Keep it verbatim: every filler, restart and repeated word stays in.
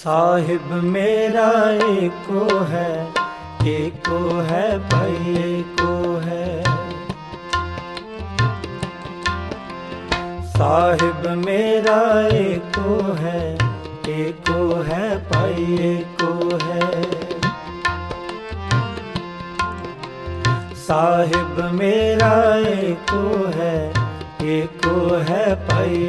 साहिब मेरा एको है, एको है भाई एको है। साहिब मेरा एको है, एको है भाई एको है। साहिब मेरा एको है, एको है भाई